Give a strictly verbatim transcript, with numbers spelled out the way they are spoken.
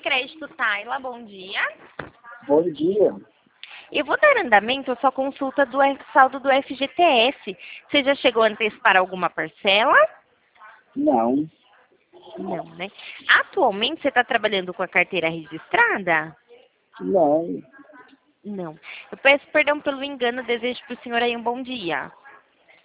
Crédito Taila, bom dia. Bom dia. Eu vou dar andamento à sua consulta do F- saldo do F G T S. Você já chegou a antecipar alguma parcela? Não, Não, né? Atualmente você está trabalhando com a carteira registrada? não. Não. Eu peço perdão pelo engano, desejo para o senhor aí um bom dia.